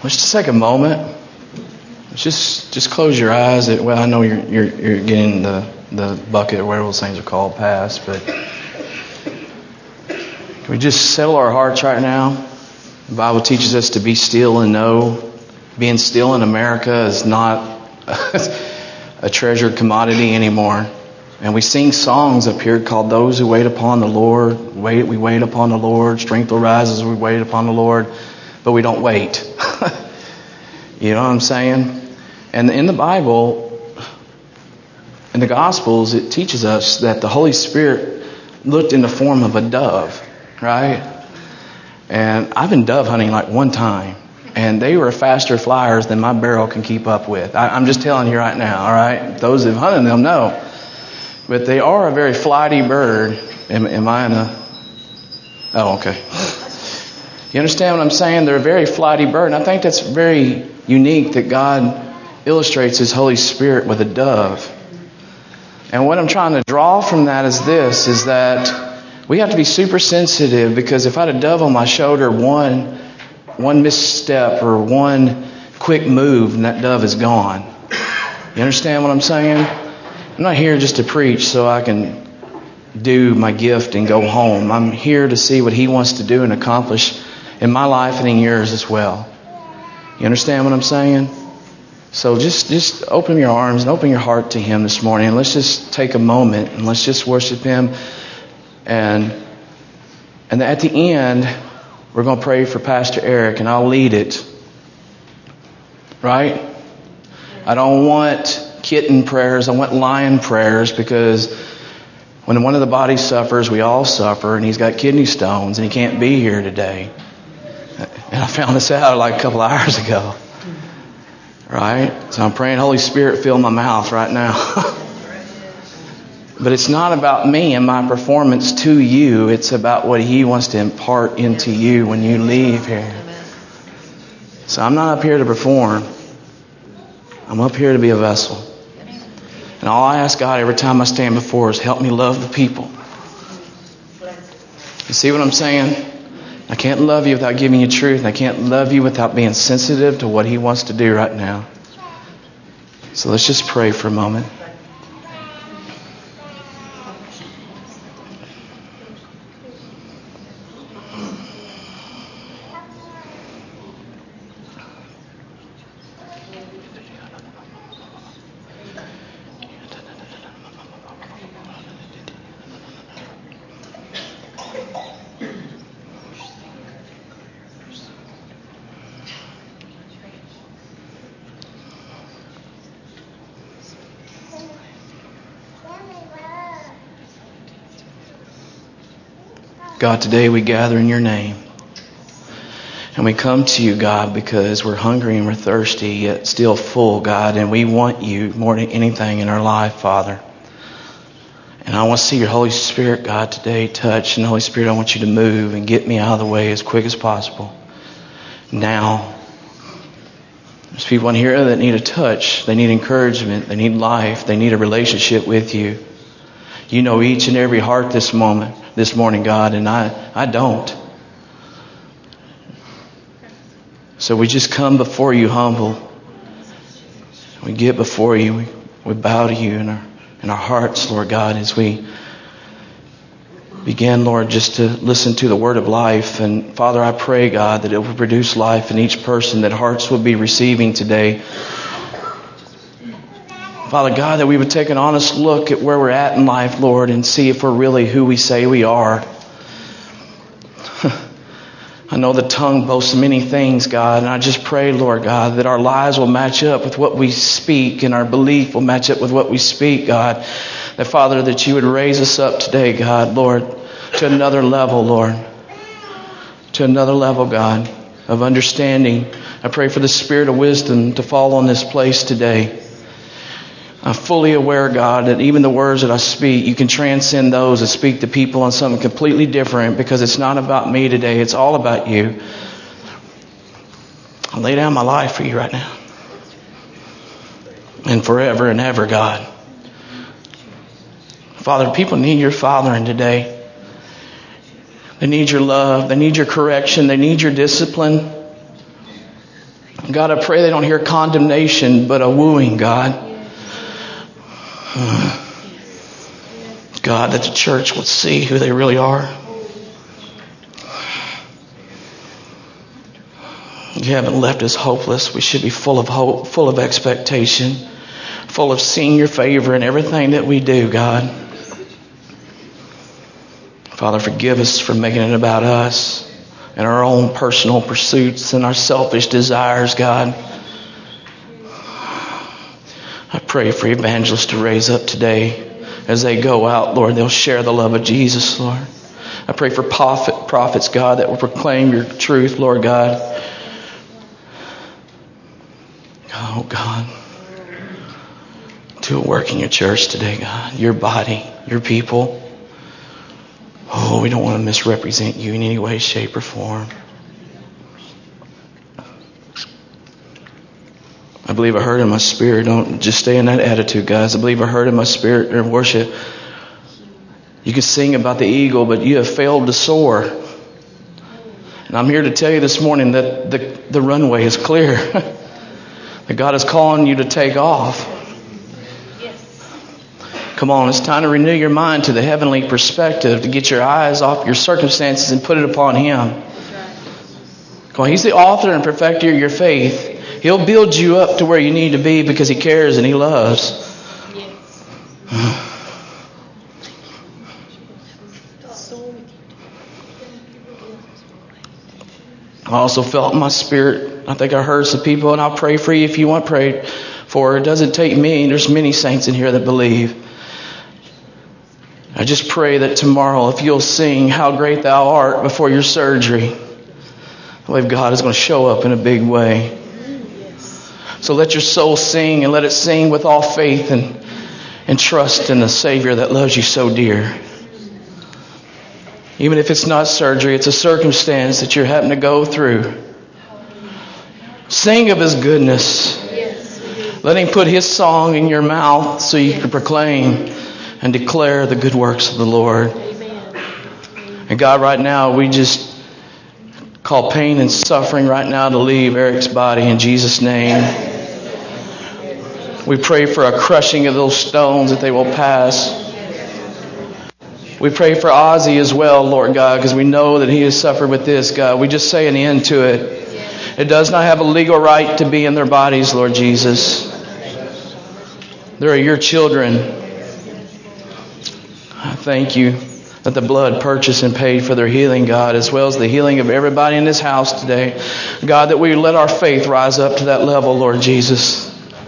Let's just take a moment. Just close your eyes. Well, I know you're getting the bucket or whatever those things are called past, but can we just settle our hearts right now? The Bible teaches us to be still and know. Being still in America is not a treasured commodity anymore. And we sing songs up here called "Those Who Wait Upon the Lord." We wait upon the Lord. Strength will rise as we wait upon the Lord. But we don't wait. You know what I'm saying? And in the Bible, in the Gospels, it teaches us that the Holy Spirit looked in the form of a dove, right? And I've been dove hunting like one time, and they were faster flyers than my barrel can keep up with. I'm just telling you right now, all right? Those that have hunted them know. But they are a very flighty bird. Am I in a... Oh, okay. You understand what I'm saying? They're a very flighty bird. And I think that's very unique that God illustrates His Holy Spirit with a dove. And what I'm trying to draw from that is this, is that we have to be super sensitive, because if I had a dove on my shoulder, one misstep or one quick move, and that dove is gone. You understand what I'm saying? I'm not here just to preach so I can do my gift and go home. I'm here to see what He wants to do and accomplish in my life and in yours as well. You understand what I'm saying? So just open your arms and open your heart to Him this morning. And let's just take a moment and let's just worship Him. And at the end, we're going to pray for Pastor Eric, and I'll lead it. Right? I don't want kitten prayers. I want lion prayers, because when one of the bodies suffers, we all suffer. And he's got kidney stones and he can't be here today. And I found this out like a couple hours ago. Right? So I'm praying, Holy Spirit, fill my mouth right now. But it's not about me and my performance to you. It's about what He wants to impart into you when you leave here. So I'm not up here to perform. I'm up here to be a vessel. And all I ask God every time I stand before is help me love the people. You see what I'm saying? I can't love you without giving you truth. And I can't love you without being sensitive to what He wants to do right now. So let's just pray for a moment. God, today we gather in Your name. And we come to You, God, because we're hungry and we're thirsty, yet still full, God. And we want You more than anything in our life, Father. And I want to see Your Holy Spirit, God, today touch. And Holy Spirit, I want You to move and get me out of the way as quick as possible. Now. There's people in here that need a touch. They need encouragement. They need life. They need a relationship with You. You know each and every heart this morning, God, and I don't. So we just come before You humble. We get before You. We bow to You in our hearts, Lord God, as we begin, Lord, just to listen to the word of life. And Father, I pray, God, that it will produce life in each person, that hearts will be receiving today. Father God, that we would take an honest look at where we're at in life, Lord, and see if we're really who we say we are. I know the tongue boasts many things, God, and I just pray, Lord God, that our lives will match up with what we speak, and our belief will match up with what we speak, God. That, Father, that You would raise us up today, God, Lord, to another level, Lord. To another level, God, of understanding. I pray for the Spirit of wisdom to fall on this place today. I'm fully aware, God, that even the words that I speak, You can transcend those that speak to people on something completely different, because it's not about me today. It's all about You. I lay down my life for You right now. And forever and ever, God. Father, people need Your fathering today. They need Your love. They need Your correction. They need Your discipline. God, I pray they don't hear condemnation, but a wooing, God. God, that the church would see who they really are. You haven't left us hopeless. We should be full of hope, full of expectation, full of seeing your favor in everything that we do, God. Father, forgive us for making it about us and our own personal pursuits and our selfish desires, God. I pray for evangelists to raise up today. As they go out, Lord, they'll share the love of Jesus, Lord. I pray for prophets, God, that will proclaim your truth, Lord God. Oh, God. Do a work in your church today, God. Your body, your people. Oh, we don't want to misrepresent you in any way, shape, or form. I believe I heard in my spirit. Don't just stay in that attitude, guys. I believe I heard in my spirit during worship. You can sing about the eagle, but you have failed to soar. And I'm here to tell you this morning that the runway is clear. That God is calling you to take off. Come on, it's time to renew your mind to the heavenly perspective, to get your eyes off your circumstances and put it upon Him. Come on, He's the author and perfecter of your faith. He'll build you up to where you need to be because He cares and He loves. I also felt in my spirit, I think I heard some people, and I'll pray for you if you want prayed for. It doesn't take me. There's many saints in here that believe. I just pray that tomorrow, if you'll sing How Great Thou Art before your surgery, I believe God is going to show up in a big way. So let your soul sing, and let it sing with all faith and trust in the Savior that loves you so dear. Even if it's not surgery, it's a circumstance that you're having to go through. Sing of His goodness. Let Him put His song in your mouth so you can proclaim and declare the good works of the Lord. And God, right now, we just call pain and suffering right now to leave Eric's body in Jesus' name. We pray for a crushing of those stones that they will pass. We pray for Ozzy as well, Lord God, because we know that he has suffered with this, God. We just say an end to it. It does not have a legal right to be in their bodies, Lord Jesus. They're your children. I thank you that the blood purchased and paid for their healing, God, as well as the healing of everybody in this house today. God, that we let our faith rise up to that level, Lord Jesus.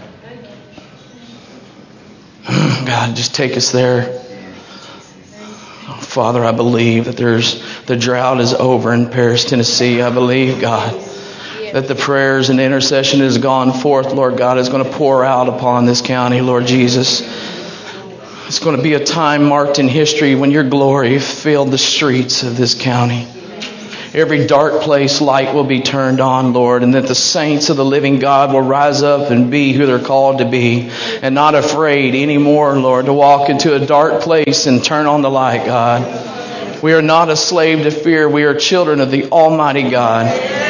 God, just take us there. Father, I believe that the drought is over in Paris, Tennessee. I believe, God, that the prayers and the intercession has gone forth, Lord God, is going to pour out upon this county, Lord Jesus. It's going to be a time marked in history when your glory filled the streets of this county. Every dark place, light will be turned on, Lord, and that the saints of the living God will rise up and be who they're called to be, and not afraid anymore, Lord, to walk into a dark place and turn on the light, God. We are not a slave to fear. We are children of the Almighty God.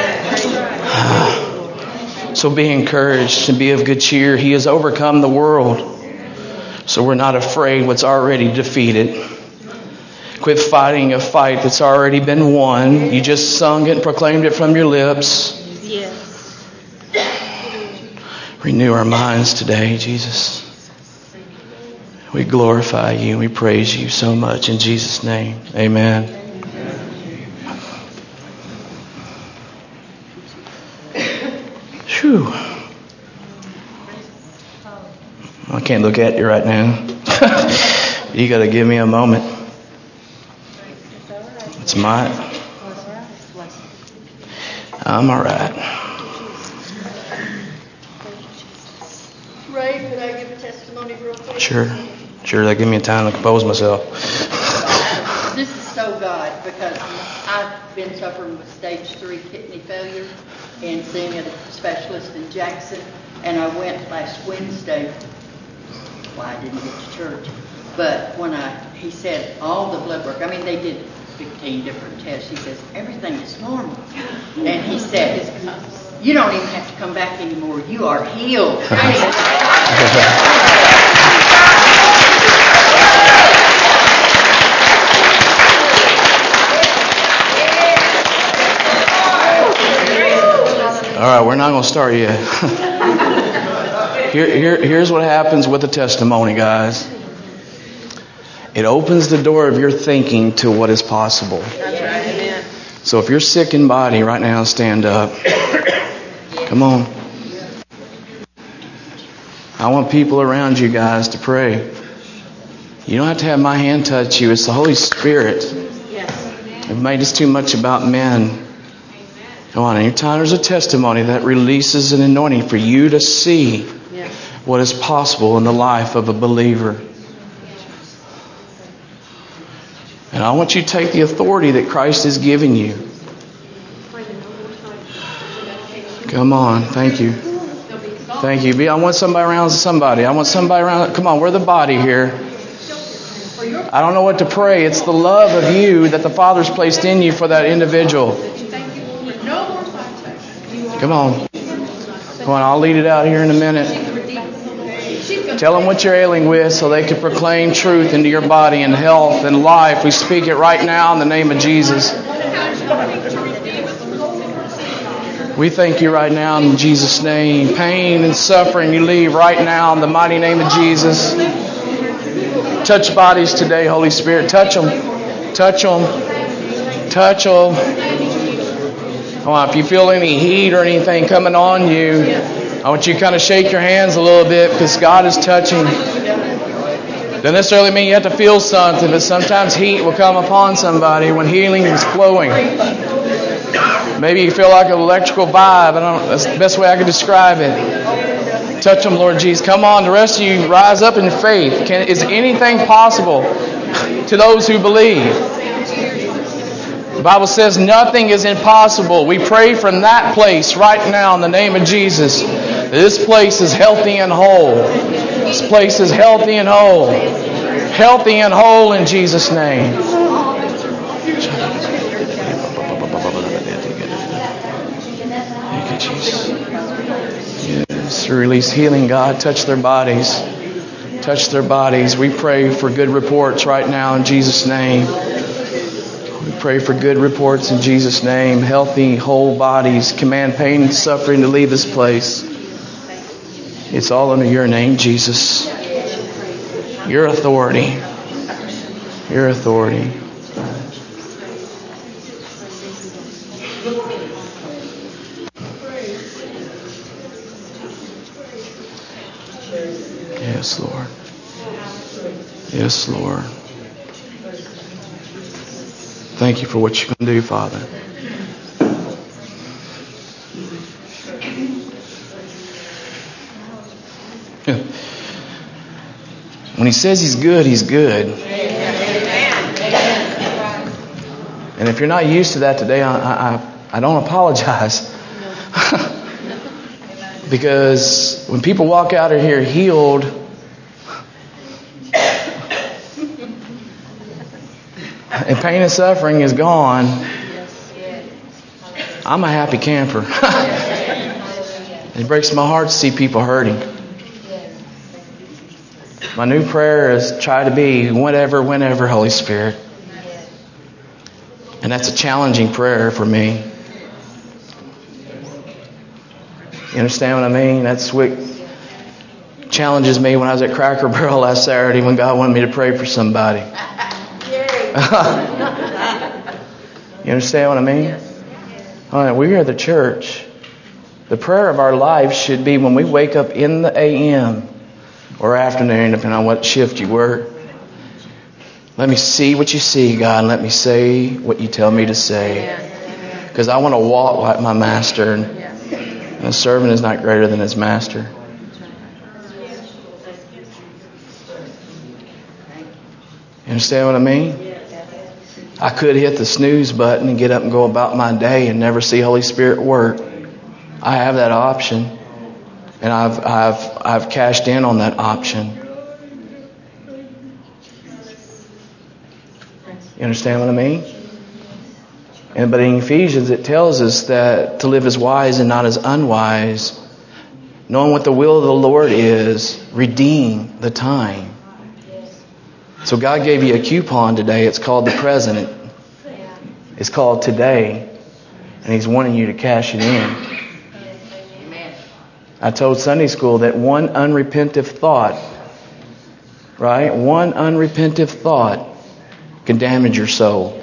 So be encouraged and be of good cheer. He has overcome the world. So we're not afraid what's already defeated. Quit fighting a fight that's already been won. You just sung it and proclaimed it from your lips. Yes. Renew our minds today, Jesus. We glorify you and we praise you so much in Jesus' name. Amen. Whew. I can't look at you right now. You got to give me a moment. It's mine. I'm all right. Ray, could I give a testimony real quick? Sure. That give me time to compose myself. This is so God, because I've been suffering with stage 3 kidney failure and seeing a specialist in Jackson. And I went last Wednesday. Well, I didn't get to church. But when he said all the blood work, they did 15 different tests. He says, everything is normal. And he said, You don't even have to come back anymore. You are healed. All right, we're not going to start yet. Here's what happens with the testimony, guys. It opens the door of your thinking to what is possible. So if you're sick in body right now, stand up. Come on. I want people around you guys to pray. You don't have to have my hand touch you. It's the Holy Spirit. We've made this too much about men. Come on, anytime there's a testimony that releases an anointing for you to see what is possible in the life of a believer. And I want you to take the authority that Christ has given you. Come on, thank you. Thank you. I want somebody around somebody. I want somebody around. Come on, we're the body here. I don't know what to pray. It's the love of you that the Father's placed in you for that individual. Come on. Come on, I'll lead it out here in a minute. Tell them what you're ailing with so they can proclaim truth into your body and health and life. We speak it right now in the name of Jesus. We thank you right now in Jesus' name. Pain and suffering, you leave right now in the mighty name of Jesus. Touch bodies today, Holy Spirit. Touch them. Touch them. Touch them. Come on, if you feel any heat or anything coming on you, I want you to kind of shake your hands a little bit because God is touching. Doesn't necessarily mean you have to feel something, but sometimes heat will come upon somebody when healing is flowing. Maybe you feel like an electrical vibe. That's the best way I could describe it. Touch them, Lord Jesus. Come on, the rest of you, rise up in faith. Is anything possible to those who believe? The Bible says nothing is impossible. We pray from that place right now in the name of Jesus. This place is healthy and whole. This place is healthy and whole. Healthy and whole in Jesus' name. Thank you, Jesus. Yes, release healing, God. Touch their bodies. Touch their bodies. We pray for good reports right now in Jesus' name. We pray for good reports in Jesus' name. Healthy, whole bodies. Command pain and suffering to leave this place. It's all under your name, Jesus. Your authority. Your authority. Yes, Lord. Yes, Lord. Thank you for what you can do, Father. When He says He's good, He's good. And if you're not used to that today, I don't apologize. Because when people walk out of here healed, and pain and suffering is gone, I'm a happy camper. It breaks my heart to see people hurting. My new prayer is try to be whenever, Holy Spirit. And that's a challenging prayer for me. You understand what I mean? That's what challenges me when I was at Cracker Barrel last Saturday when God wanted me to pray for somebody. You understand what I mean? All right, we are the church. The prayer of our lives should be when we wake up in the AM or afternoon, depending on what shift you work. Let me see what you see, God, and let me say what you tell me to say. Because I want to walk like my master, and a servant is not greater than his master. You understand what I mean? I could hit the snooze button and get up and go about my day and never see Holy Spirit work. I have that option, and I've cashed in on that option. You understand what I mean? But in Ephesians it tells us that to live as wise and not as unwise, knowing what the will of the Lord is, redeem the time. So God gave you a coupon today. It's called the present. It's called today. And He's wanting you to cash it in. I told Sunday school that one unrepentive thought, right? One unrepentive thought can damage your soul.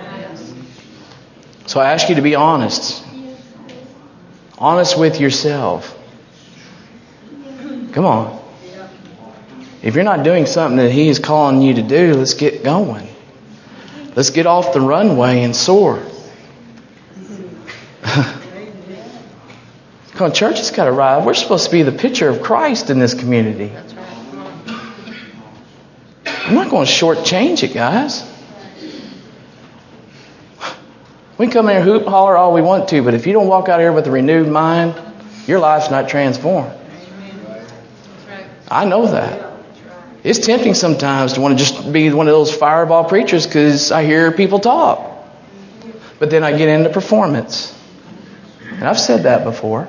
So I ask you to be honest. Honest with yourself. Come on. If you're not doing something that He is calling you to do, let's get going. Let's get off the runway and soar. Come on, church has got to arrive. We're supposed to be the picture of Christ in this community. I'm not going to shortchange it, guys. We can come in here, hoop, holler all we want to, but if you don't walk out here with a renewed mind, your life's not transformed. I know that. It's tempting sometimes to want to just be one of those fireball preachers because I hear people talk. But then I get into performance. And I've said that before.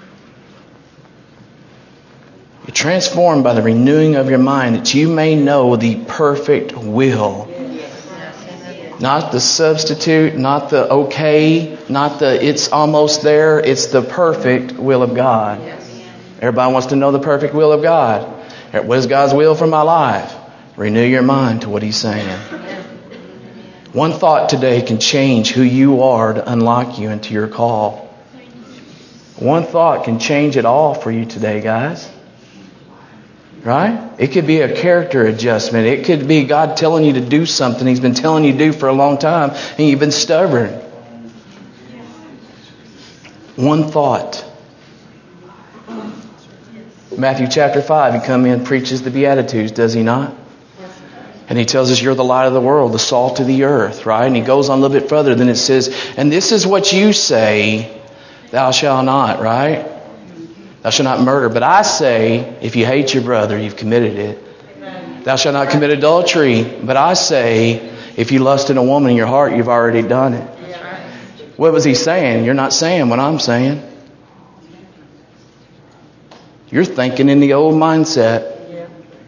You're transformed by the renewing of your mind that you may know the perfect will. Not the substitute, not the okay, not the it's almost there. It's the perfect will of God. Everybody wants to know the perfect will of God. What is God's will for my life? Renew your mind to what He's saying. One thought today can change who you are to unlock you into your call. One thought can change it all for you today, guys. Right? It could be a character adjustment. It could be God telling you to do something He's been telling you to do for a long time and you've been stubborn. One thought. Matthew chapter 5, He comes in and preaches the Beatitudes, does He not? And He tells us you're the light of the world, the salt of the earth, right? And He goes on a little bit further. Then it says, and this is what you say, thou shalt not, right? Thou shalt not murder. But I say, if you hate your brother, you've committed it. Thou shalt not commit adultery. But I say, if you lust in a woman in your heart, you've already done it. What was He saying? You're not saying what I'm saying. You're thinking in the old mindset.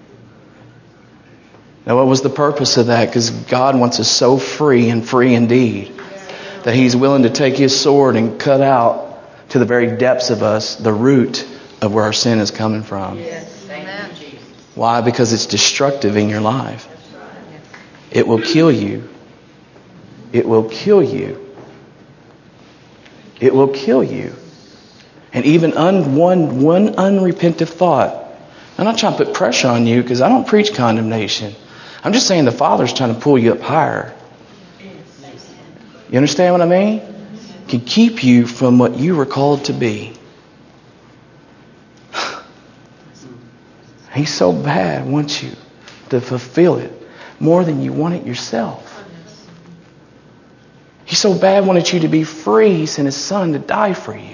Now, what was the purpose of that? Because God wants us so free and free indeed that He's willing to take His sword and cut out to the very depths of us the root of where our sin is coming from. Why? Because it's destructive in your life. It will kill you. It will kill you. It will kill you. And even one unrepentant thought. I'm not trying to put pressure on you because I don't preach condemnation. I'm just saying the Father's trying to pull you up higher. You understand what I mean? Can keep you from what you were called to be. He so bad wants you to fulfill it more than you want it yourself. He so bad wanted you to be free. He sent His Son to die for you.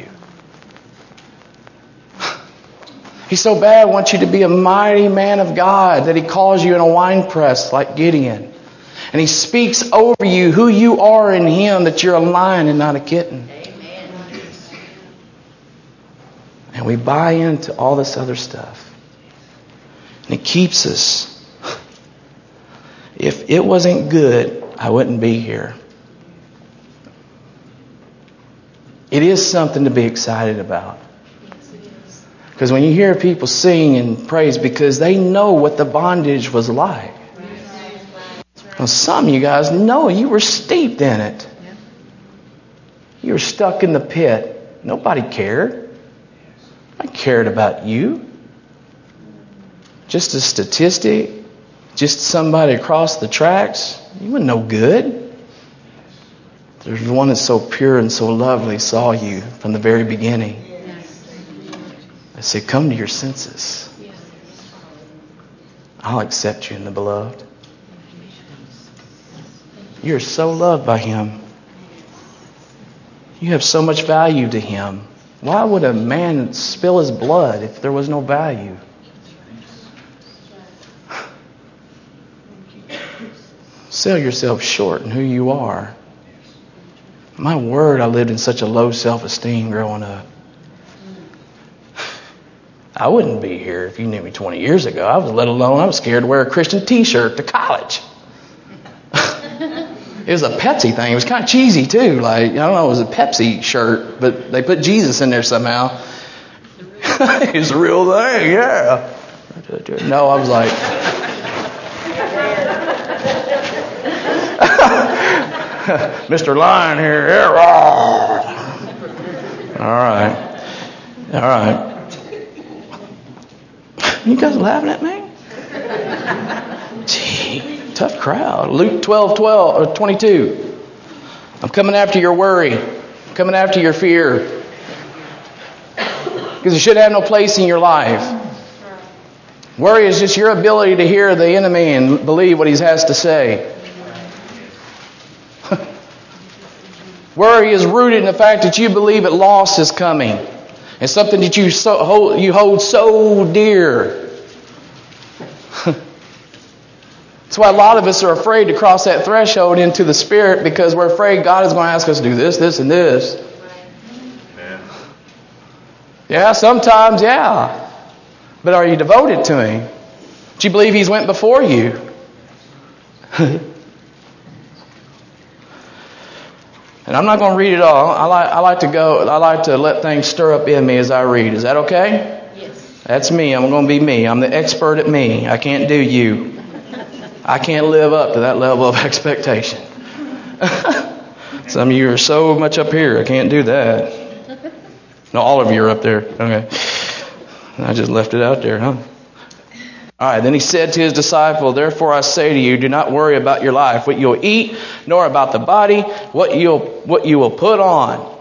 He so bad wants you to be a mighty man of God that He calls you in a winepress like Gideon. And He speaks over you who you are in Him, that you're a lion and not a kitten. Amen. And we buy into all this other stuff. And it keeps us. If it wasn't good, I wouldn't be here. It is something to be excited about. Because when you hear people sing and praise, because they know what the bondage was like. Well, some of you guys know you were steeped in it. You were stuck in the pit. Nobody cared. I cared about you. Just a statistic. Just somebody across the tracks. You were no good. There's one that's so pure and so lovely saw you from the very beginning. I said, come to your senses. I'll accept you in the beloved. You're so loved by Him. You have so much value to Him. Why would a man spill his blood if there was no value? Sell yourself short in who you are. My word, I lived in such a low self-esteem growing up. I wouldn't be here if you knew me 20 years ago. I was scared to wear a Christian t-shirt to college. It was a Pepsi thing. It was kind of cheesy too. Like, I don't know, it was a Pepsi shirt, but they put Jesus in there somehow. It's a real thing, yeah. No, I was like, Mr. Lion here. All right. You guys laughing at me? Gee, tough crowd. Luke 12:22. I'm coming after your worry. I'm coming after your fear. Because it should have no place in your life. Worry is just your ability to hear the enemy and believe what he has to say. Worry is rooted in the fact that you believe that loss is coming. It's something that you hold so dear. That's why a lot of us are afraid to cross that threshold into the Spirit, because we're afraid God is going to ask us to do this, this, and this. Yeah, sometimes, yeah. But are you devoted to Him? Do you believe He's went before you? And I'm not going to read it all. I like to let things stir up in me as I read. Is that okay? Yes. That's me. I'm going to be me. I'm the expert at me. I can't do you. I can't live up to that level of expectation. Some of you are so much up here. I can't do that. No, all of you are up there. Okay. I just left it out there, huh? All right, then He said to His disciple, therefore I say to you, do not worry about your life, what you'll eat, nor about the body, what you will put on.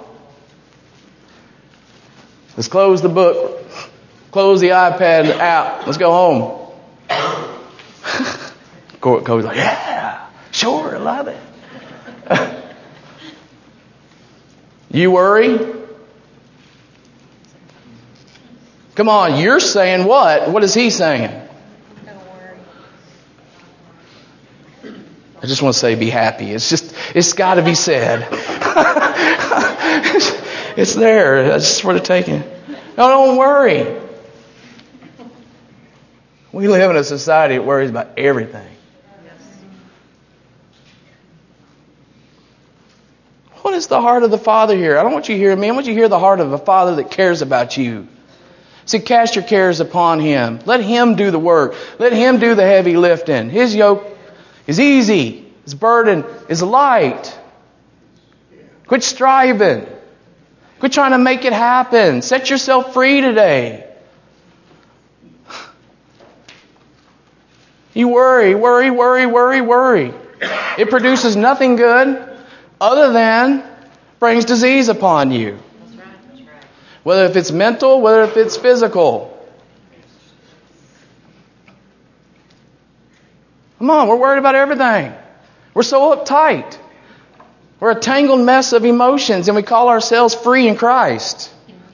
Let's close the book. Close the iPad app. Let's go home. Cody's like, yeah, sure, I love it. You worry? Come on, you're saying what? What is He saying? I just want to say be happy. It's got to be said. It's there. That's just for the taking. No, don't worry. We live in a society that worries about everything. What is the heart of the Father here? I don't want you to hear me. I want you to hear the heart of a Father that cares about you. See, cast your cares upon Him. Let Him do the work. Let Him do the heavy lifting. His yoke is easy. His burden is light. Quit striving. Quit trying to make it happen. Set yourself free today. You worry. It produces nothing good other than brings disease upon you. Whether if it's mental, whether if it's physical. Come on, we're worried about everything. We're so uptight. We're a tangled mess of emotions, and we call ourselves free in Christ.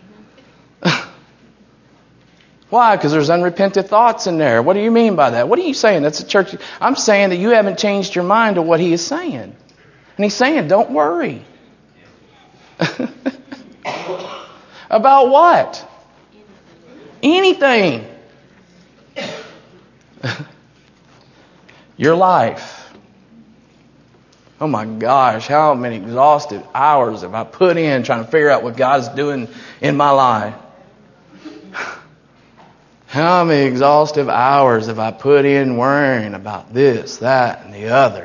Why? Because there's unrepented thoughts in there. What do you mean by that? What are you saying? That's a church. I'm saying that you haven't changed your mind to what He is saying. And He's saying, don't worry. About what? Anything. Your life. Oh my gosh, how many exhaustive hours have I put in trying to figure out what God's doing in my life? How many exhaustive hours have I put in worrying about this, that, and the other?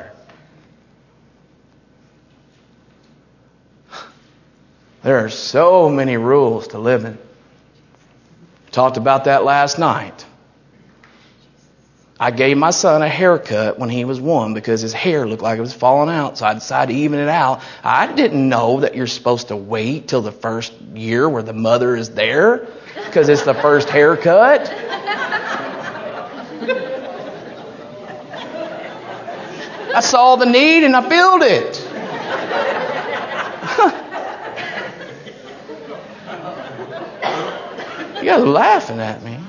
There are so many rules to living. Talked about that last night. I gave my son a haircut when he was 1 because his hair looked like it was falling out, so I decided to even it out. I didn't know that you're supposed to wait till the first year where the mother is there because it's the first haircut. I saw the need and I filled it. You guys are laughing at me.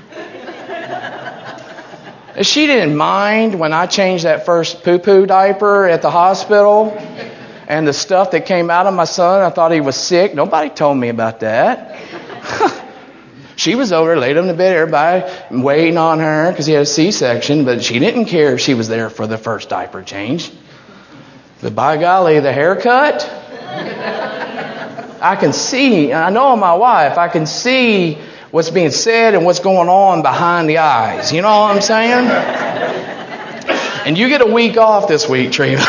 She didn't mind when I changed that first poo-poo diaper at the hospital And the stuff that came out of my son, I thought he was sick. Nobody told me about that. She was over, laid him to bed, everybody waiting on her because he had a C-section, but she didn't care if she was there for the first diaper change. But by golly, the haircut, I can see, I know my wife, I can see what's being said and what's going on behind the eyes. You know what I'm saying? And you get a week off this week, Trina.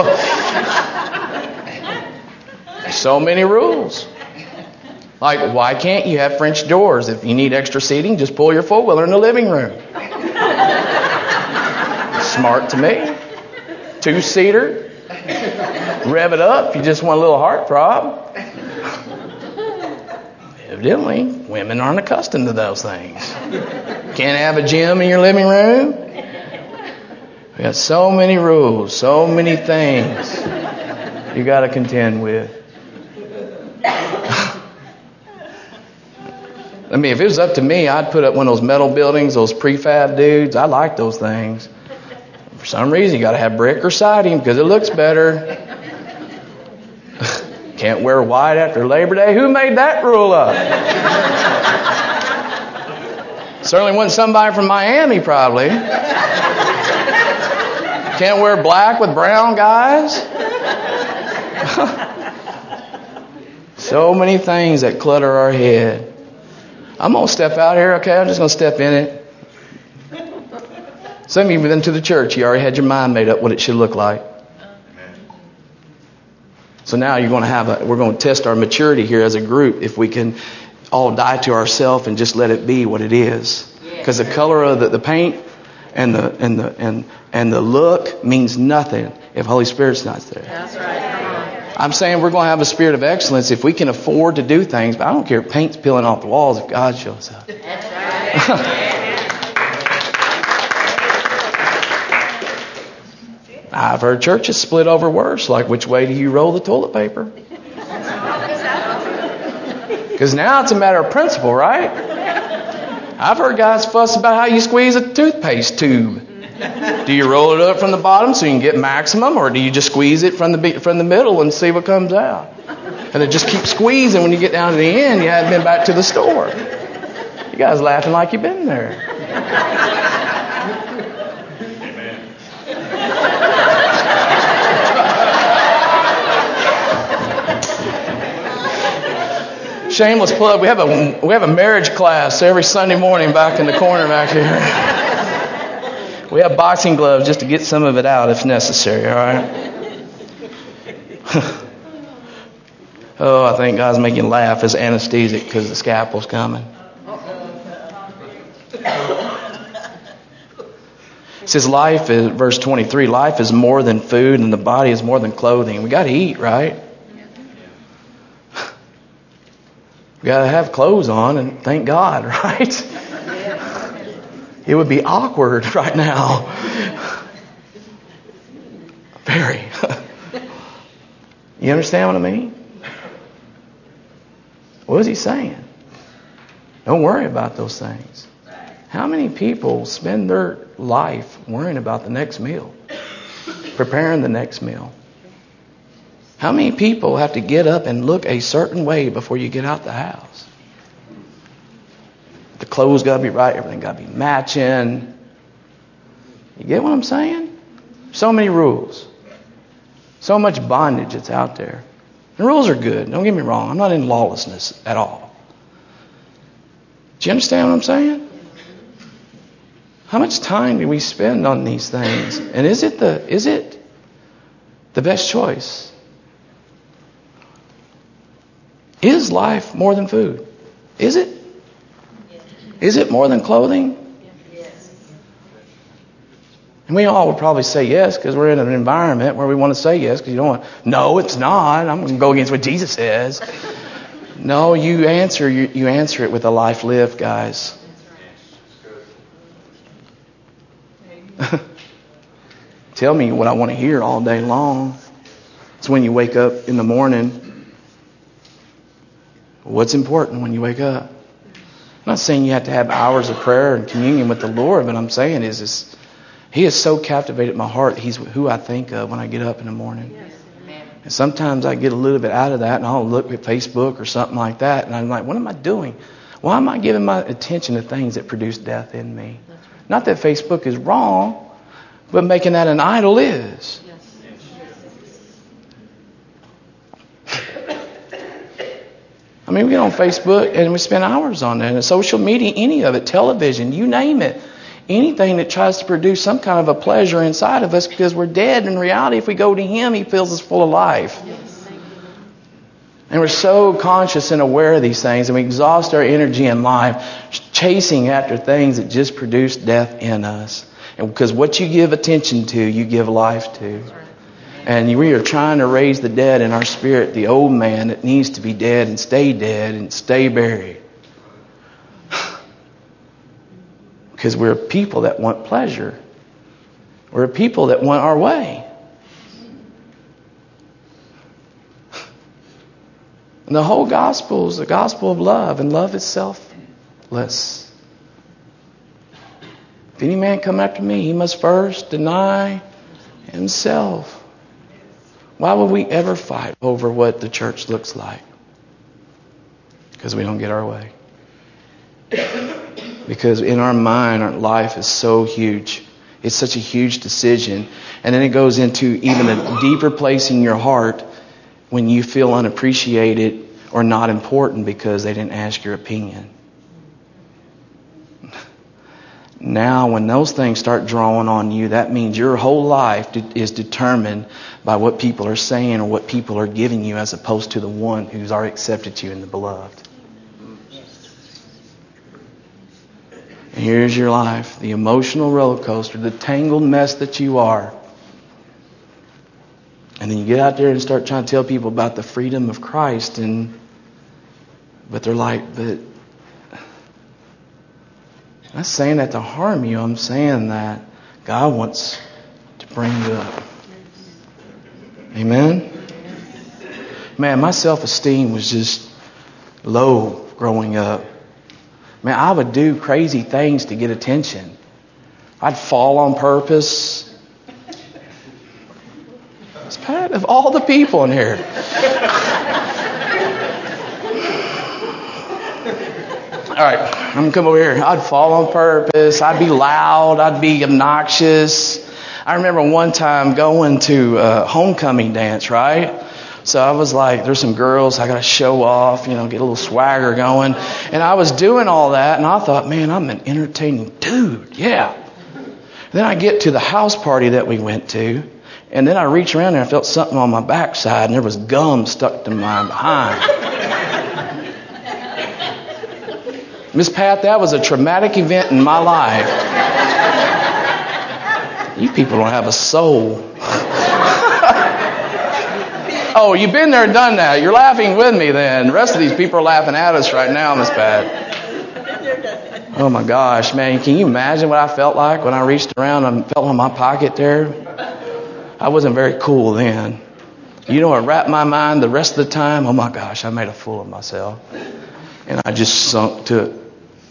So many rules. Like, why can't you have French doors? If you need extra seating, just pull your four-wheeler in the living room. Smart to me. 2-seater. Rev it up if you just want a little heartthrob. Evidently, women aren't accustomed to those things. Can't have a gym in your living room. We got so many rules, so many things you got to contend with. I mean, if it was up to me, I'd put up one of those metal buildings, those prefab dudes. I like those things. For some reason, you got to have brick or siding because it looks better. Can't wear white after Labor Day. Who made that rule up? Certainly wasn't somebody from Miami, probably. Can't wear black with brown guys. So many things that clutter our head. I'm going to step out here, okay? I'm just going to step in it. Some of you went into the church. You already had your mind made up what it should look like. So now we're going to test our maturity here as a group if we can all die to ourselves and just let it be what it is. Because the color of the paint and the look means nothing if Holy Spirit's not there. That's right. I'm saying we're going to have a spirit of excellence if we can afford to do things. But I don't care if paint's peeling off the walls if God shows up. That's right. I've heard churches split over worse, like which way do you roll the toilet paper? Because now it's a matter of principle, right? I've heard guys fuss about how you squeeze a toothpaste tube. Do you roll it up from the bottom so you can get maximum, or do you just squeeze it from the middle and see what comes out? And it just keeps squeezing when you get down to the end. You haven't been back to the store. You guys laughing like you've been there. Shameless plug. We have a marriage class every Sunday morning back in the corner back here. We have boxing gloves just to get some of it out if necessary. All right. Oh, I think God's making you laugh as anesthetic because the scalpel's coming. It says life is, verse 23, life is more than food and the body is more than clothing. We got to eat, right? We got to have clothes on and thank God, right? It would be awkward right now. Very. You understand what I mean? What is he saying? Don't worry about those things. How many people spend their life worrying about the next meal? Preparing the next meal? How many people have to get up and look a certain way before you get out the house? The clothes got to be right. Everything got to be matching. You get what I'm saying? So many rules. So much bondage that's out there. The rules are good. Don't get me wrong. I'm not in lawlessness at all. Do you understand what I'm saying? How much time do we spend on these things? And is it the best choice? Is life more than food? Is it? Is it more than clothing? Yes. And we all would probably say yes because we're in an environment where we want to say yes because you don't want, no, it's not. I'm going to go against what Jesus says. No, you answer it with a life lived, guys. Tell me what I want to hear all day long. It's when you wake up in the morning. What's important when you wake up? I'm not saying you have to have hours of prayer and communion with the Lord, but I'm saying is He has so captivated my heart. He's who I think of when I get up in the morning. Yes. Amen. And sometimes I get a little bit out of that, and I'll look at Facebook or something like that, and I'm like, what am I doing? Why am I giving my attention to things that produce death in me? Not that Facebook is wrong, but making that an idol is. I mean, we get on Facebook and we spend hours on that. And social media, any of it, television, you name it. Anything that tries to produce some kind of a pleasure inside of us, because we're dead. In reality, if we go to Him, He fills us full of life. And we're so conscious and aware of these things, and we exhaust our energy in life chasing after things that just produce death in us. And because what you give attention to, you give life to. And we are trying to raise the dead in our spirit, the old man that needs to be dead and stay buried. Because we're a people that want pleasure. We're a people that want our way. And the whole gospel is the gospel of love, and love is selfless. If any man come after me, he must first deny himself. Why would we ever fight over what the church looks like? Because we don't get our way. Because in our mind, our life is so huge. It's such a huge decision. And then it goes into even a deeper place in your heart when you feel unappreciated or not important because they didn't ask your opinion. Now, when those things start drawing on you, that means your whole life is determined by what people are saying or what people are giving you, as opposed to the one who's already accepted you in the beloved. And here's your life, the emotional roller coaster, the tangled mess that you are. And then you get out there and start trying to tell people about the freedom of Christ, but they're like, but I'm not saying that to harm you. I'm saying that God wants to bring you up. Amen? Man, my self-esteem was just low growing up. Man, I would do crazy things to get attention. I'd fall on purpose. It's Pat, of all the people in here. All right, I'm going to come over here. I'd fall on purpose. I'd be loud. I'd be obnoxious. I remember one time going to a homecoming dance, right? So I was like, there's some girls, I got to show off, get a little swagger going. And I was doing all that, and I thought, man, I'm an entertaining dude. Yeah. Then I get to the house party that we went to, and then I reach around and I felt something on my backside, and there was gum stuck to my behind. Miss Pat, that was a traumatic event in my life. You people don't have a soul. Oh, you've been there and done that. You're laughing with me then. The rest of these people are laughing at us right now, Miss Pat. Oh my gosh, man. Can you imagine what I felt like when I reached around and felt on my pocket there? I wasn't very cool then. It wrapped my mind the rest of the time. Oh my gosh, I made a fool of myself. And I just sunk to it.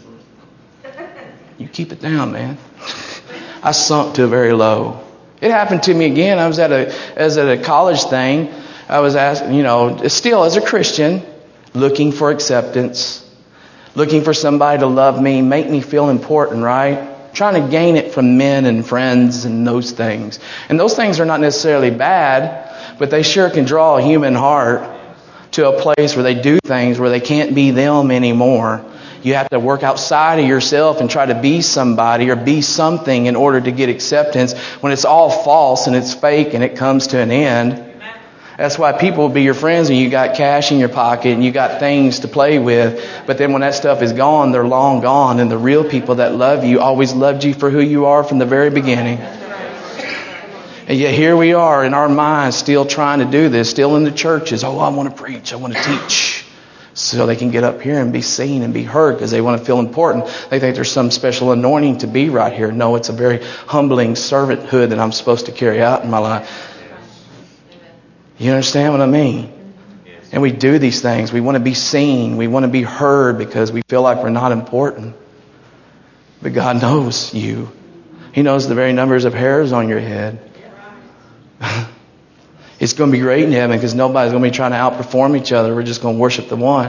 You keep it down, man. I sunk to very low. It happened to me again. I was at a college thing. I was asking, still as a Christian, looking for acceptance, looking for somebody to love me, make me feel important, right? Trying to gain it from men and friends and those things. And those things are not necessarily bad, but they sure can draw a human heart to a place where they do things where they can't be them anymore. You have to work outside of yourself and try to be somebody or be something in order to get acceptance, when it's all false and it's fake and it comes to an end. That's why people will be your friends when you got cash in your pocket and you got things to play with. But then when that stuff is gone, they're long gone. And the real people that love you always loved you for who you are from the very beginning. And yet here we are in our minds still trying to do this, still in the churches. Oh, I want to preach. I want to teach. So they can get up here and be seen and be heard because they want to feel important. They think there's some special anointing to be right here. No, it's a very humbling servanthood that I'm supposed to carry out in my life. You understand what I mean? And we do these things. We want to be seen. We want to be heard because we feel like we're not important. But God knows you. He knows the very numbers of hairs on your head. It's going to be great in heaven because nobody's going to be trying to outperform each other. We're just going to worship the one.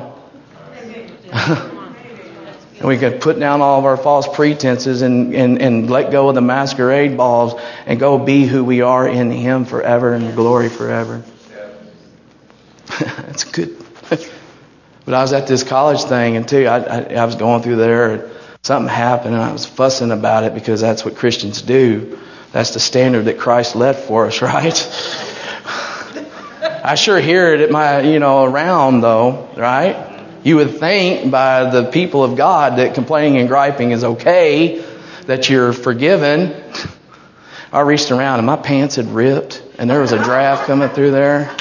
And we can put down all of our false pretenses and let go of the masquerade balls and go be who we are in Him forever and glory forever. That's good. But I was at this college thing, and too, I was going through there, and something happened, and I was fussing about it because that's what Christians do. That's the standard that Christ left for us, right? I sure hear it at my, around though, right? You would think by the people of God that complaining and griping is okay, that you're forgiven. I reached around and my pants had ripped, and there was a draft coming through there.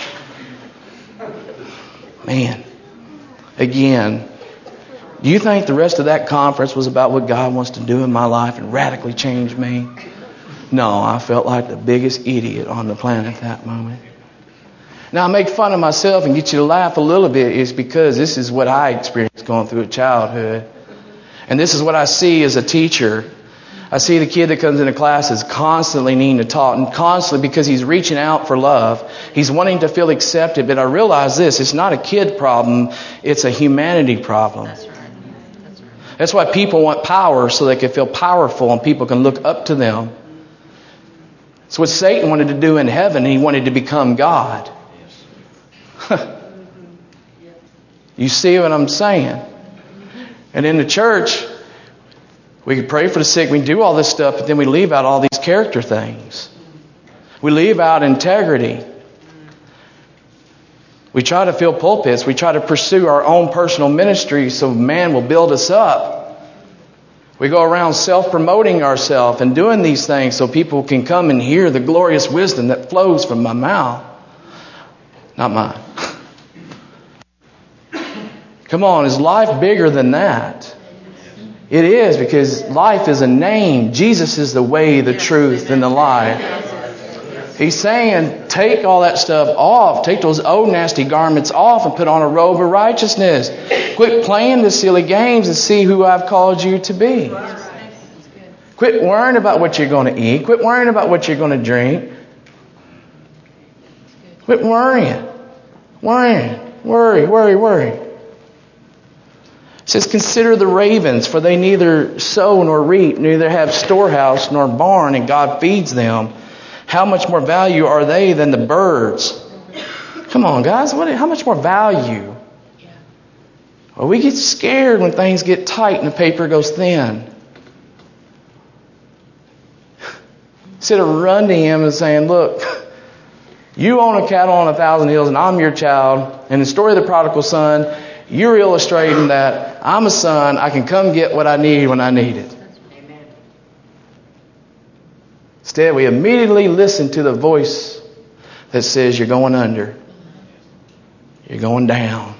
Man, again, do you think the rest of that conference was about what God wants to do in my life and radically change me? No, I felt like the biggest idiot on the planet at that moment. Now, I make fun of myself and get you to laugh a little bit is because this is what I experienced going through a childhood. And this is what I see as a teacher. I see the kid that comes into class is constantly needing to talk, and constantly because he's reaching out for love. He's wanting to feel accepted. But I realize this, it's not a kid problem, it's a humanity problem. That's right. That's why people want power, so they can feel powerful and people can look up to them. It's what Satan wanted to do in heaven. He wanted to become God. You see what I'm saying? And in the church, we can pray for the sick, we can do all this stuff, but then we leave out all these character things. We leave out integrity. We try to fill pulpits. We try to pursue our own personal ministry so man will build us up. We go around self-promoting ourselves and doing these things so people can come and hear the glorious wisdom that flows from my mouth. Not mine. Come on, is life bigger than that? It is, because life is a name. Jesus is the way, the truth, and the life. He's saying, take all that stuff off. Take those old nasty garments off and put on a robe of righteousness. Quit playing the silly games and see who I've called you to be. Quit worrying about what you're going to eat. Quit worrying about what you're going to drink. Quit worrying. Worry. It says, consider the ravens, for they neither sow nor reap, neither have storehouse nor barn, and God feeds them. How much more value are they than the birds? Come on, guys. How much more value? Well, we get scared when things get tight and the paper goes thin. Instead of running to Him and saying, look, you own a cattle on 1,000 hills and I'm your child. And the story of the prodigal son, you're illustrating that I'm a son. I can come get what I need when I need it. Amen. Instead, we immediately listen to the voice that says you're going under. You're going down.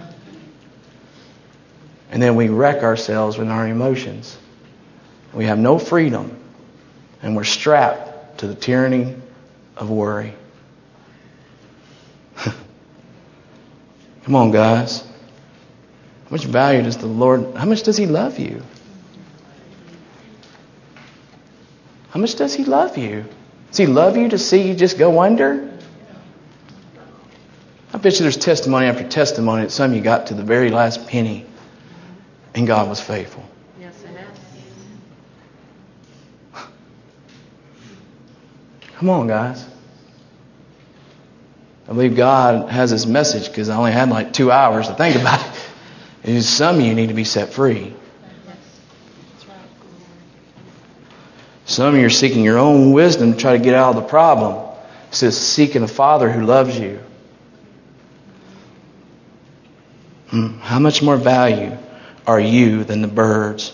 And then we wreck ourselves with our emotions. We have no freedom. And we're strapped to the tyranny of worry. Come on, guys. How much value does the Lord, how much does He love you? How much does He love you? Does He love you to see you just go under? I bet you there's testimony after testimony that some of you got to the very last penny and God was faithful. Yes, it has. Come on, guys. I believe God has His message because I only had like 2 hours to think about it. And some of you need to be set free. Some of you are seeking your own wisdom to try to get out of the problem. It says seeking a Father who loves you. How much more value are you than the birds?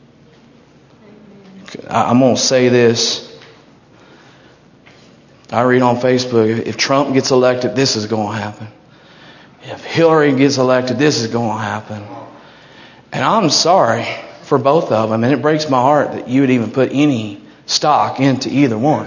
I'm going to say this. I read on Facebook, if Trump gets elected, this is going to happen. If Hillary gets elected, this is going to happen. And I'm sorry for both of them. And it breaks my heart that you would even put any stock into either one.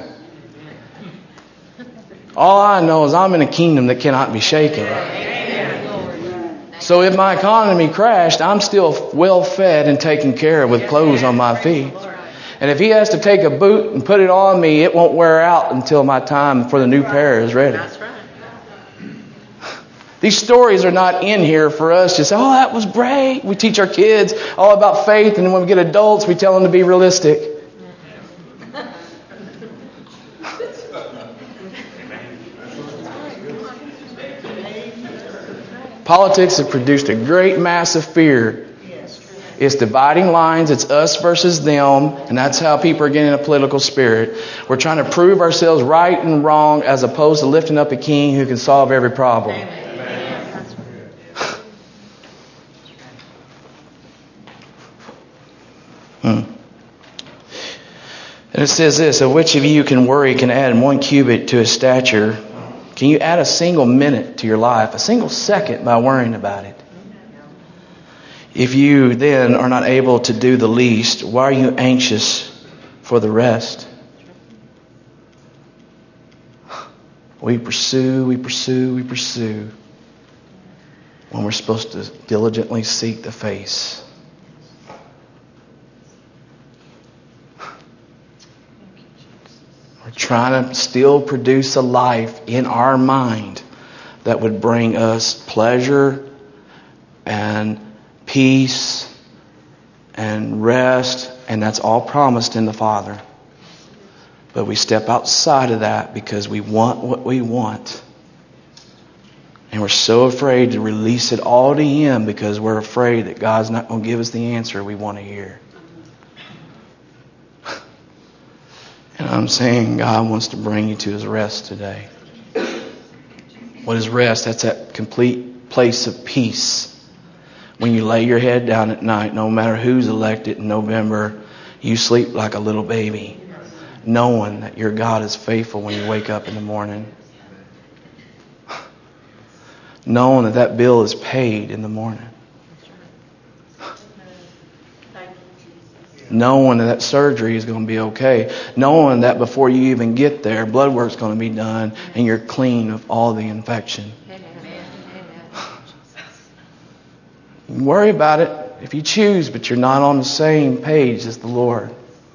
All I know is I'm in a kingdom that cannot be shaken. So if my economy crashed, I'm still well fed and taken care of with clothes on my feet. And if He has to take a boot and put it on me, it won't wear out until my time for the new pair is ready. That's right. These stories are not in here for us to say, oh, that was great. We teach our kids all about faith, and then when we get adults, we tell them to be realistic. Politics have produced a great mass of fear. It's dividing lines. It's us versus them. And that's how people are getting a political spirit. We're trying to prove ourselves right and wrong as opposed to lifting up a king who can solve every problem. And it says this, so which of you can add 1 cubit to his stature? Can you add a single minute to your life, a single second by worrying about it? If you then are not able to do the least, why are you anxious for the rest? We pursue when we're supposed to diligently seek the face. We're trying to still produce a life in our mind that would bring us pleasure and peace and rest, and that's all promised in the Father. But we step outside of that because we want what we want. And we're so afraid to release it all to Him because we're afraid that God's not going to give us the answer we want to hear. And I'm saying God wants to bring you to His rest today. What is rest? That's that complete place of peace. When you lay your head down at night, no matter who's elected in November, you sleep like a little baby, knowing that your God is faithful when you wake up in the morning. Knowing that that bill is paid in the morning. Knowing that surgery is going to be okay. Knowing that before you even get there, blood work's going to be done and you're clean of all the infection. You can worry about it if you choose, but you're not on the same page as the Lord.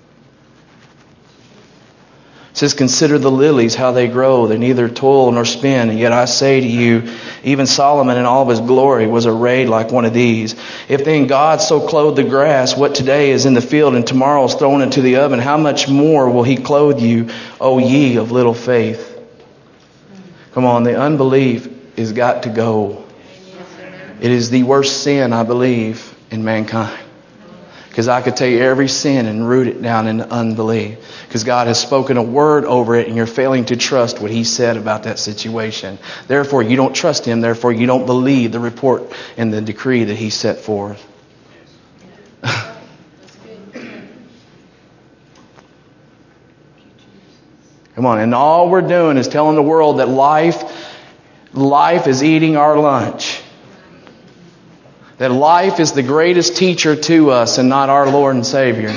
It says, consider the lilies, how they grow. They neither toil nor spin. And yet I say to you, even Solomon in all of his glory was arrayed like one of these. If then God so clothed the grass, what today is in the field and tomorrow is thrown into the oven, how much more will He clothe you, O ye of little faith? Come on, the unbelief has got to go. It is the worst sin, I believe, in mankind. Because I could tell you every sin and root it down into unbelief. Because God has spoken a word over it and you're failing to trust what He said about that situation. Therefore, you don't trust Him. Therefore, you don't believe the report and the decree that He set forth. Come on. And all we're doing is telling the world that life is eating our lunch. That life is the greatest teacher to us and not our Lord and Savior.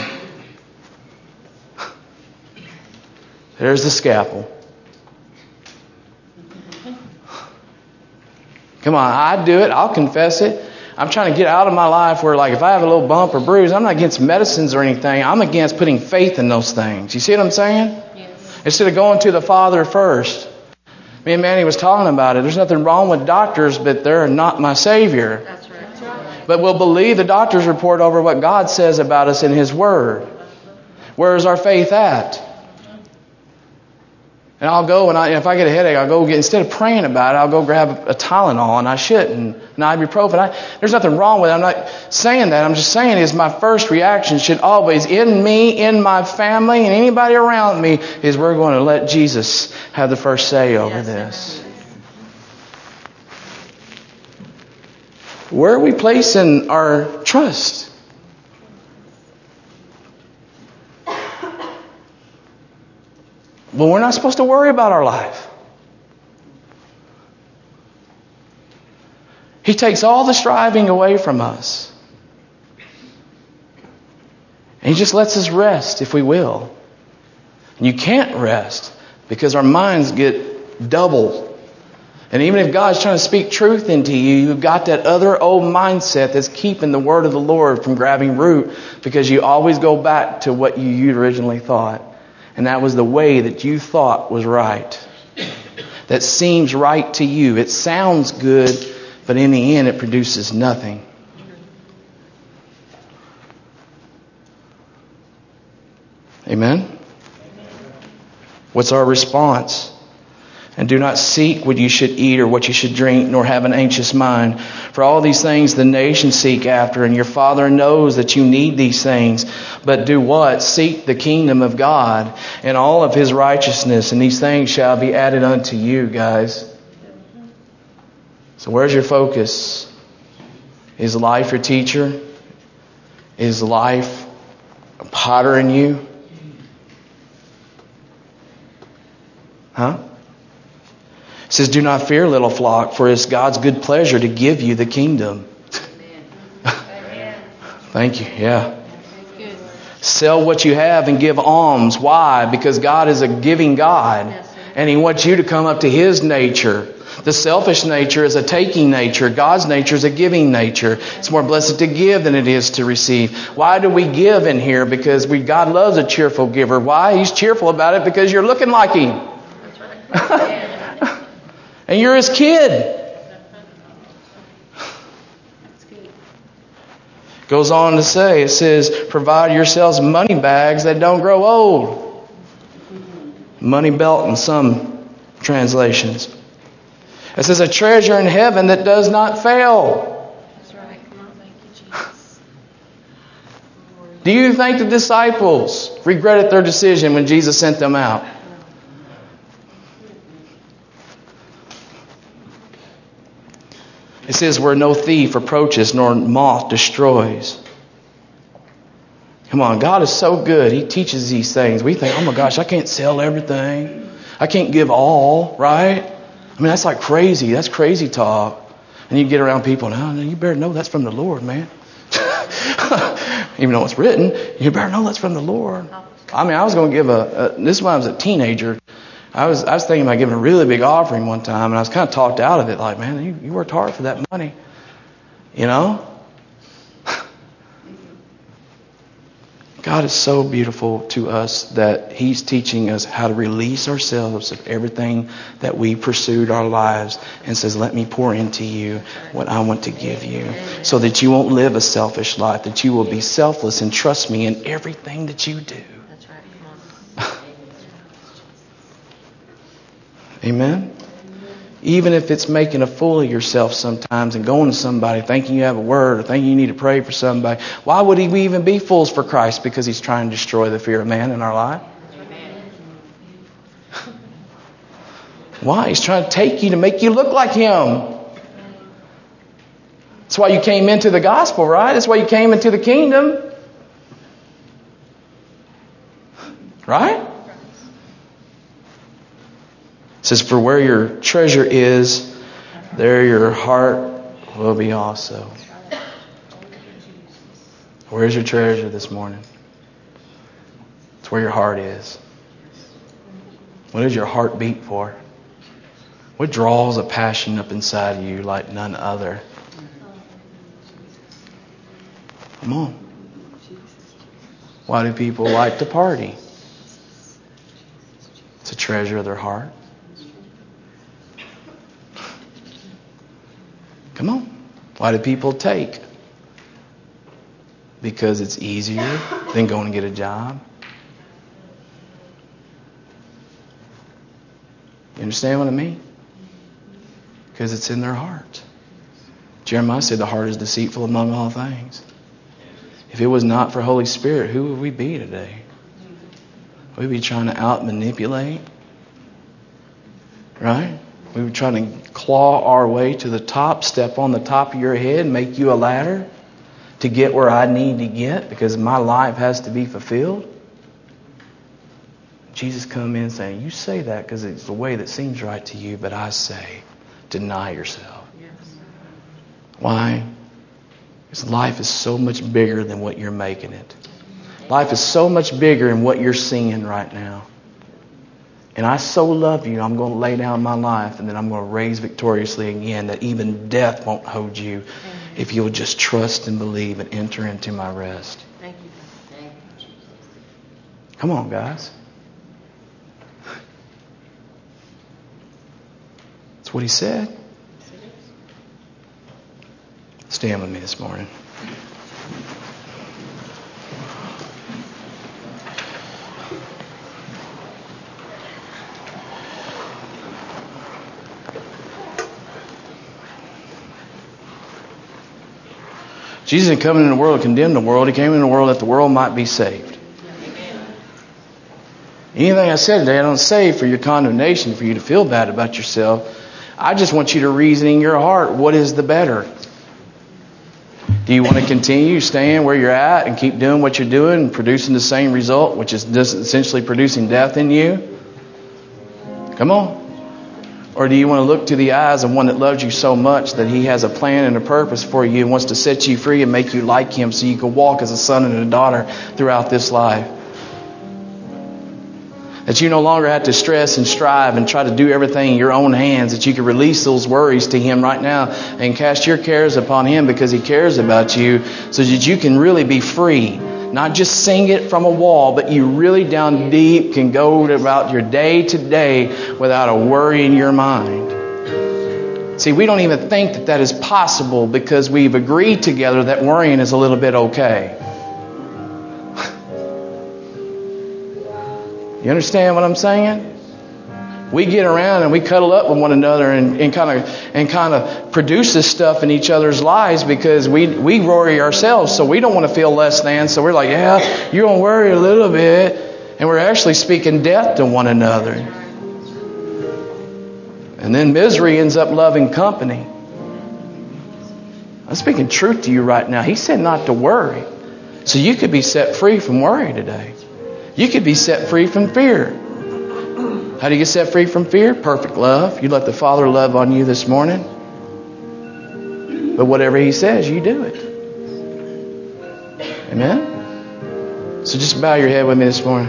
There's the scalpel. Come on, I do it. I'll confess it. I'm trying to get out of my life where, like, if I have a little bump or bruise, I'm not against medicines or anything. I'm against putting faith in those things. You see what I'm saying? Yes. Instead of going to the Father first. Me and Manny was talking about it. There's nothing wrong with doctors, but they're not my Savior. That's right. But we'll believe the doctor's report over what God says about us in His Word. Where is our faith at? And I'll go, and if I get a headache, I'll go instead of praying about it, I'll go grab a Tylenol, and I shouldn't. An ibuprofen. There's nothing wrong with it. I'm not saying that. I'm just saying is my first reaction should always, in me, in my family, and anybody around me, is we're going to let Jesus have the first say over this. Where are we placing our trust? Well, we're not supposed to worry about our life. He takes all the striving away from us. And He just lets us rest if we will. And you can't rest because our minds get double. And even if God's trying to speak truth into you, you've got that other old mindset that's keeping the word of the Lord from grabbing root, because you always go back to what you originally thought. And that was the way that you thought was right. That seems right to you. It sounds good, but in the end it produces nothing. Amen? What's our response? And do not seek what you should eat or what you should drink, nor have an anxious mind. For all these things the nations seek after, and your Father knows that you need these things. But do what? Seek the kingdom of God and all of His righteousness, and these things shall be added unto you, guys. So where's your focus? Is life your teacher? Is life a potter in you? Huh? It says, do not fear, little flock, for it's God's good pleasure to give you the kingdom. Amen. Thank you. Yeah. Sell what you have and give alms. Why? Because God is a giving God. And He wants you to come up to His nature. The selfish nature is a taking nature. God's nature is a giving nature. It's more blessed to give than it is to receive. Why do we give in here? Because God loves a cheerful giver. Why? He's cheerful about it because you're looking like Him. And you're His kid. Goes on to say, it says, provide yourselves money bags that don't grow old. Money belt in some translations. It says a treasure in heaven that does not fail. That's right. Come on, thank you, Jesus. Do you think the disciples regretted their decision when Jesus sent them out? It says where no thief approaches nor moth destroys. Come on, God is so good. He teaches these things. We think, oh my gosh, I can't sell everything. I can't give all, right? I mean, that's like crazy. That's crazy talk. And you get around people, no, you better know that's from the Lord, man. Even though it's written, you better know that's from the Lord. I mean, I was going to give this is when I was a teenager. I was thinking about giving a really big offering one time, and I was kind of talked out of it. Like, man, you worked hard for that money, you know. God is so beautiful to us that He's teaching us how to release ourselves of everything that we pursued our lives, and says, let me pour into you what I want to give you, so that you won't live a selfish life, that you will be selfless and trust me in everything that you do. That's right. Come on. Amen? Even if it's making a fool of yourself sometimes and going to somebody thinking you have a word or thinking you need to pray for somebody. Why would we even be fools for Christ? Because He's trying to destroy the fear of man in our life. Why? He's trying to take you to make you look like Him. That's why you came into the gospel, right? That's why you came into the kingdom. Right? It says, for where your treasure is, there your heart will be also. Where's your treasure this morning? It's where your heart is. What does your heart beat for? What draws a passion up inside of you like none other? Come on. Why do people like to party? It's a treasure of their heart. Come on. Why do people take? Because it's easier than going to get a job. You understand what I mean? Because it's in their heart. Jeremiah said the heart is deceitful among all things. If it was not for Holy Spirit, who would we be today? We'd be trying to out-manipulate. Right? We were trying to claw our way to the top, step on the top of your head, make you a ladder to get where I need to get because my life has to be fulfilled. Jesus come in saying, you say that because it's the way that seems right to you, but I say, deny yourself. Yes. Why? Because life is so much bigger than what you're making it. Life is so much bigger than what you're seeing right now. And I so love you, I'm going to lay down my life and then I'm going to raise victoriously again, that even death won't hold you if you'll just trust and believe and enter into my rest. Thank you. Thank you, Jesus. Come on, guys. That's what he said. Stand with me this morning. Jesus didn't come into the world to condemn the world. He came into the world that the world might be saved. Anything I said today, I don't say for your condemnation, for you to feel bad about yourself. I just want you to reason in your heart, what is the better? Do you want to continue staying where you're at and keep doing what you're doing and producing the same result, which is just essentially producing death in you? Come on. Or do you want to look to the eyes of one that loves you so much that He has a plan and a purpose for you and wants to set you free and make you like Him so you can walk as a son and a daughter throughout this life? That you no longer have to stress and strive and try to do everything in your own hands. That you can release those worries to Him right now and cast your cares upon Him because He cares about you, so that you can really be free. Not just sing it from a wall, but you really down deep can go about your day to day without a worry in your mind. See, we don't even think that that is possible because we've agreed together that worrying is a little bit okay. You understand what I'm saying? We get around and we cuddle up with one another and kind of produce this stuff in each other's lives because we worry ourselves, so we don't want to feel less than. So we're like, yeah, you're going to worry a little bit. And we're actually speaking death to one another. And then misery ends up loving company. I'm speaking truth to you right now. He said not to worry. So you could be set free from worry today. You could be set free from fear. How do you get set free from fear? Perfect love. You let the Father love on you this morning. But whatever He says, you do it. Amen? So just bow your head with me this morning.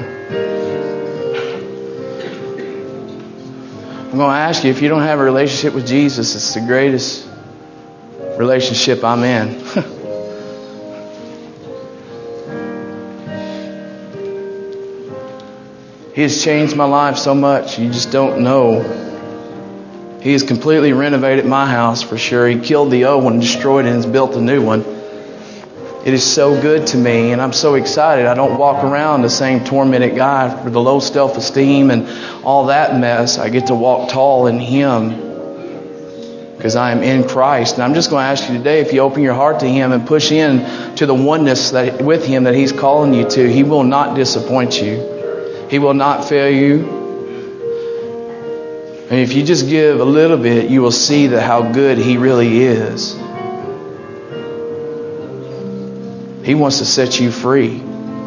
I'm going to ask you, if you don't have a relationship with Jesus, it's the greatest relationship I'm in. He has changed my life so much, you just don't know. He has completely renovated my house for sure. He killed the old one, destroyed it, and has built a new one. It is so good to me, and I'm so excited. I don't walk around the same tormented guy with the low self-esteem and all that mess. I get to walk tall in Him because I am in Christ. And I'm just going to ask you today, if you open your heart to Him and push in to the oneness that with Him that He's calling you to, He will not disappoint you. He will not fail you. And if you just give a little bit, you will see how good He really is. He wants to set you free.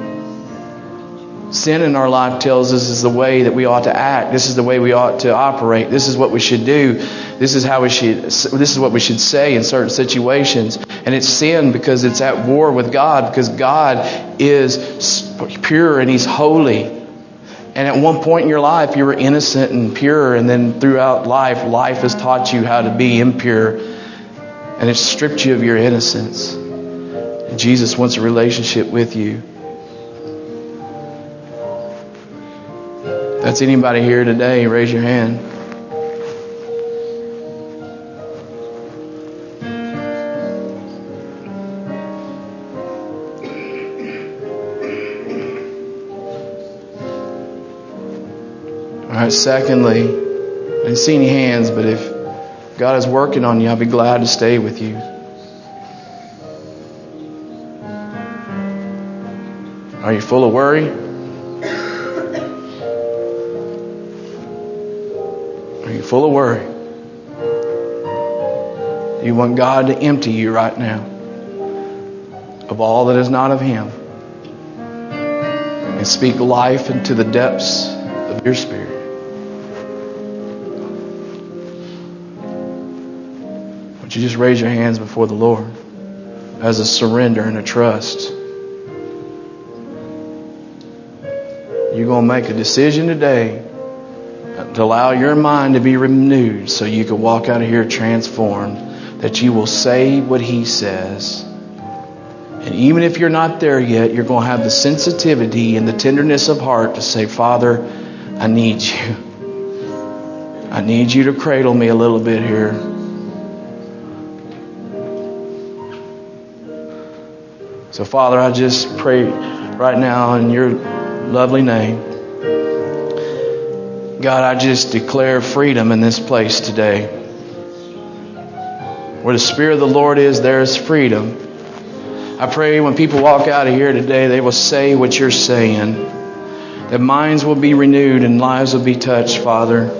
Sin in our life tells us is the way that we ought to act. This is the way we ought to operate. This is what we should do. This is what we should say in certain situations. And it's sin because it's at war with God, because God is pure and He's holy. And at one point in your life, you were innocent and pure. And then throughout life has taught you how to be impure. And it's stripped you of your innocence. And Jesus wants a relationship with you. If that's anybody here today, raise your hand. Alright, secondly, I didn't see any hands, but if God is working on you, I'll be glad to stay with you. Are you full of worry? Are you full of worry? Do you want God to empty you right now of all that is not of Him and speak life into the depths of your spirit? Would you just raise your hands before the Lord as a surrender and a trust? You're going to make a decision today to allow your mind to be renewed so you can walk out of here transformed, that you will say what He says. And even if you're not there yet, you're going to have the sensitivity and the tenderness of heart to say, Father, I need you. I need you to cradle me a little bit here. So, Father, I just pray right now in your lovely name. God, I just declare freedom in this place today. Where the Spirit of the Lord is, there is freedom. I pray when people walk out of here today, they will say what you're saying. That minds will be renewed and lives will be touched, Father.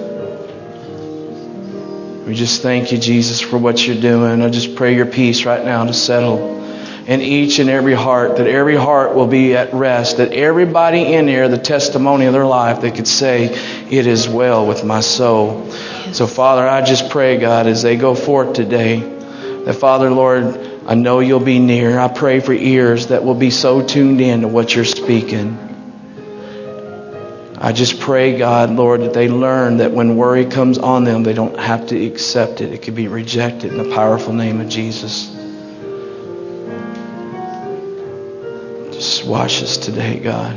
We just thank you, Jesus, for what you're doing. I just pray your peace right now to settle in each and every heart, that every heart will be at rest, that everybody in here, the testimony of their life, they could say, it is well with my soul. So, Father, I just pray, God, as they go forth today, that, Father, Lord, I know you'll be near. I pray for ears that will be so tuned in to what you're speaking. I just pray, God, Lord, that they learn that when worry comes on them, they don't have to accept it. It can be rejected in the powerful name of Jesus. Just wash us today, God.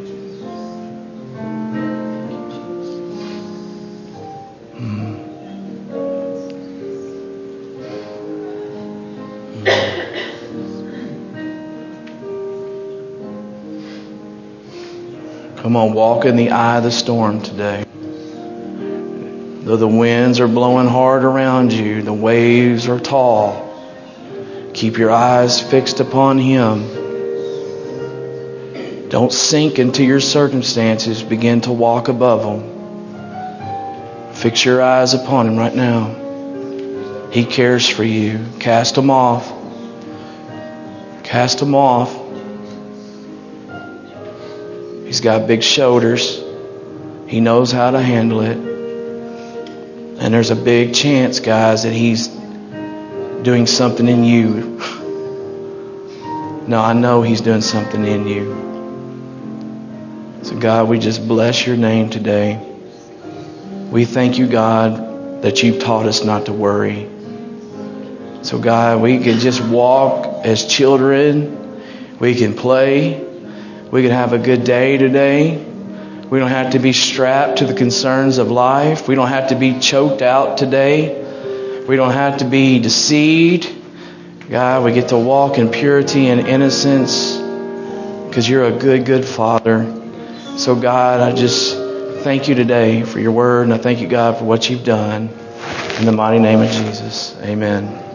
Come on, walk in the eye of the storm today. Though the winds are blowing hard around you, the waves are tall, keep your eyes fixed upon Him. Don't sink into your circumstances. Begin to walk above them. Fix your eyes upon Him right now. He cares for you. Cast them off. Cast them off. He's got big shoulders. He knows how to handle it. And there's a big chance, guys, that He's doing something in you. No, I know He's doing something in you. So, God, we just bless your name today. We thank you, God, that you've taught us not to worry. So, God, we can just walk as children. We can play. We can have a good day today. We don't have to be strapped to the concerns of life. We don't have to be choked out today. We don't have to be deceived. God, we get to walk in purity and innocence because you're a good, good Father. So, God, I just thank you today for your word, and I thank you, God, for what you've done. In the mighty name of Jesus, amen.